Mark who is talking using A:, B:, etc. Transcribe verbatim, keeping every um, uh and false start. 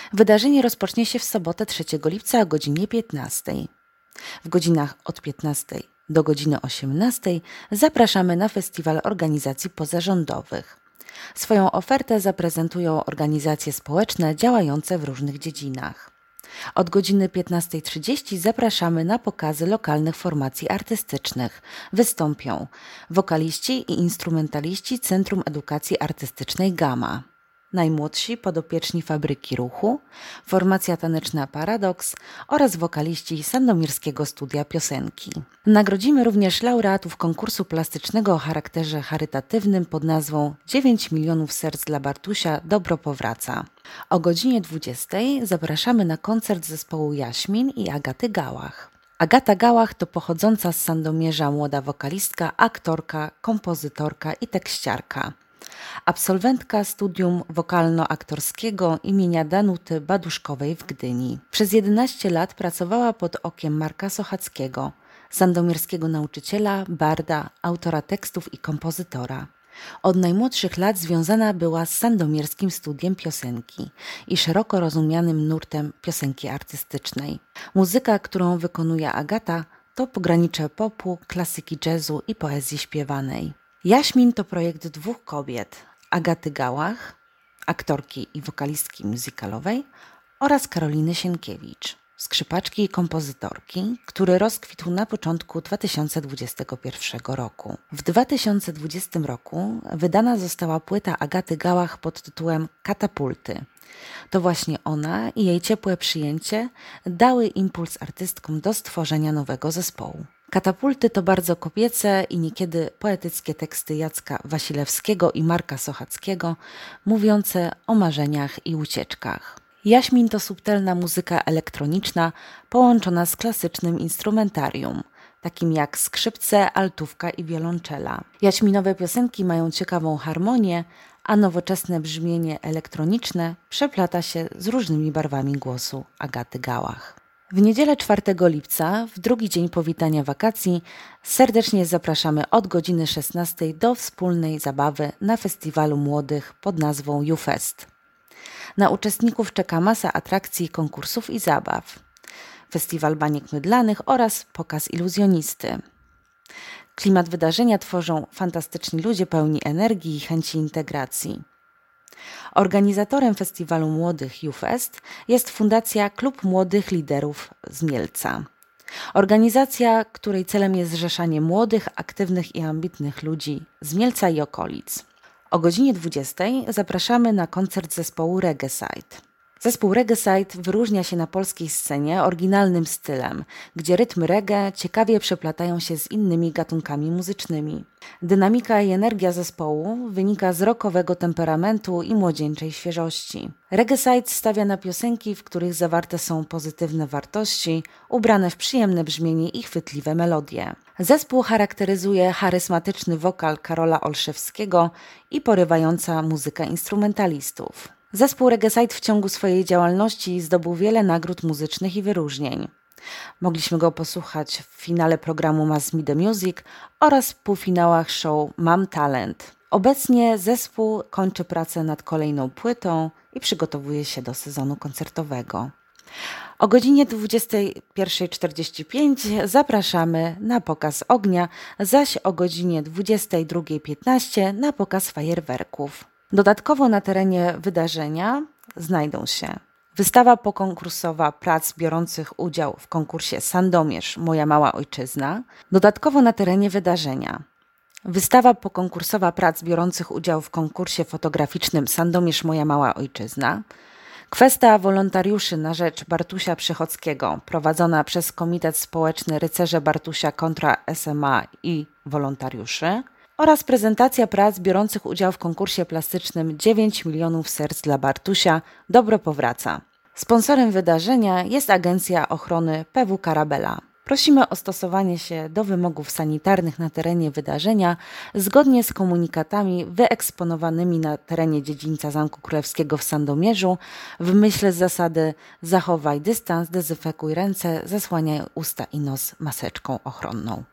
A: Wydarzenie rozpocznie się w sobotę trzeciego lipca o godzinie piętnastej. W godzinach od piętnastej do godziny osiemnastej zapraszamy na festiwal organizacji pozarządowych. Swoją ofertę zaprezentują organizacje społeczne działające w różnych dziedzinach. Od godziny piętnastej trzydzieści zapraszamy na pokazy lokalnych formacji artystycznych. Wystąpią wokaliści i instrumentaliści Centrum Edukacji Artystycznej Gama, najmłodsi podopieczni Fabryki Ruchu, formacja taneczna Paradoks oraz wokaliści Sandomierskiego Studia Piosenki. Nagrodzimy również laureatów konkursu plastycznego o charakterze charytatywnym pod nazwą dziewięć milionów serc dla Bartusia – Dobro powraca. O godzinie dwudziestej zapraszamy na koncert zespołu Jaśmin i Agaty Gałach. Agata Gałach to pochodząca z Sandomierza młoda wokalistka, aktorka, kompozytorka i tekściarka. Absolwentka studium wokalno-aktorskiego imienia Danuty Baduszkowej w Gdyni. Przez jedenaście lat pracowała pod okiem Marka Sochackiego, sandomierskiego nauczyciela, barda, autora tekstów i kompozytora. Od najmłodszych lat związana była z Sandomierskim Studiem Piosenki i szeroko rozumianym nurtem piosenki artystycznej. Muzyka, którą wykonuje Agata, to pogranicze popu, klasyki jazzu i poezji śpiewanej. Jaśmin to projekt dwóch kobiet, Agaty Gałach, aktorki i wokalistki musicalowej, oraz Karoliny Sienkiewicz, skrzypaczki i kompozytorki, który rozkwitł na początku dwa tysiące dwudziestego pierwszego roku. W dwa tysiące dwudziestym roku wydana została płyta Agaty Gałach pod tytułem Katapulty. To właśnie ona i jej ciepłe przyjęcie dały impuls artystkom do stworzenia nowego zespołu. Katapulty to bardzo kobiece i niekiedy poetyckie teksty Jacka Wasilewskiego i Marka Sochackiego, mówiące o marzeniach i ucieczkach. Jaśmin to subtelna muzyka elektroniczna połączona z klasycznym instrumentarium, takim jak skrzypce, altówka i wiolonczela. Jaśminowe piosenki mają ciekawą harmonię, a nowoczesne brzmienie elektroniczne przeplata się z różnymi barwami głosu Agaty Gałach. W niedzielę czwartego lipca, w drugi dzień powitania wakacji, serdecznie zapraszamy od godziny szesnastej do wspólnej zabawy na festiwalu młodych pod nazwą YouFest. Na uczestników czeka masa atrakcji, konkursów i zabaw. Festiwal baniek mydlanych oraz pokaz iluzjonisty. Klimat wydarzenia tworzą fantastyczni ludzie pełni energii i chęci integracji. Organizatorem festiwalu młodych YouFest jest Fundacja Klub Młodych Liderów z Mielca. Organizacja, której celem jest zrzeszanie młodych, aktywnych i ambitnych ludzi z Mielca i okolic. O godzinie dwudziestej zapraszamy na koncert zespołu Reggaeside. Zespół Reggaeside wyróżnia się na polskiej scenie oryginalnym stylem, gdzie rytmy reggae ciekawie przeplatają się z innymi gatunkami muzycznymi. Dynamika i energia zespołu wynika z rockowego temperamentu i młodzieńczej świeżości. Reggaeside stawia na piosenki, w których zawarte są pozytywne wartości, ubrane w przyjemne brzmienie i chwytliwe melodie. Zespół charakteryzuje charyzmatyczny wokal Karola Olszewskiego i porywająca muzyka instrumentalistów. Zespół Reggaeside w ciągu swojej działalności zdobył wiele nagród muzycznych i wyróżnień. Mogliśmy go posłuchać w finale programu Mass Me The Music oraz w półfinałach show Mam Talent. Obecnie zespół kończy pracę nad kolejną płytą i przygotowuje się do sezonu koncertowego. O godzinie dwudziestej pierwszej czterdzieści pięć zapraszamy na pokaz ognia, zaś o godzinie dwudziestej drugiej piętnaście na pokaz fajerwerków. Dodatkowo na terenie wydarzenia znajdą się wystawa pokonkursowa prac biorących udział w konkursie Sandomierz – Moja Mała Ojczyzna. Dodatkowo na terenie wydarzenia wystawa pokonkursowa prac biorących udział w konkursie fotograficznym Sandomierz – Moja Mała Ojczyzna. Kwestia wolontariuszy na rzecz Bartusia Przychodzkiego prowadzona przez Komitet Społeczny Rycerze Bartusia kontra S M A i wolontariuszy. Oraz prezentacja prac biorących udział w konkursie plastycznym dziewięć milionów serc dla Bartusia – Dobro powraca. Sponsorem wydarzenia jest Agencja Ochrony P W Karabela. Prosimy o stosowanie się do wymogów sanitarnych na terenie wydarzenia zgodnie z komunikatami wyeksponowanymi na terenie dziedzińca Zamku Królewskiego w Sandomierzu w myśl zasady zachowaj dystans, dezynfekuj ręce, zasłaniaj usta i nos maseczką ochronną.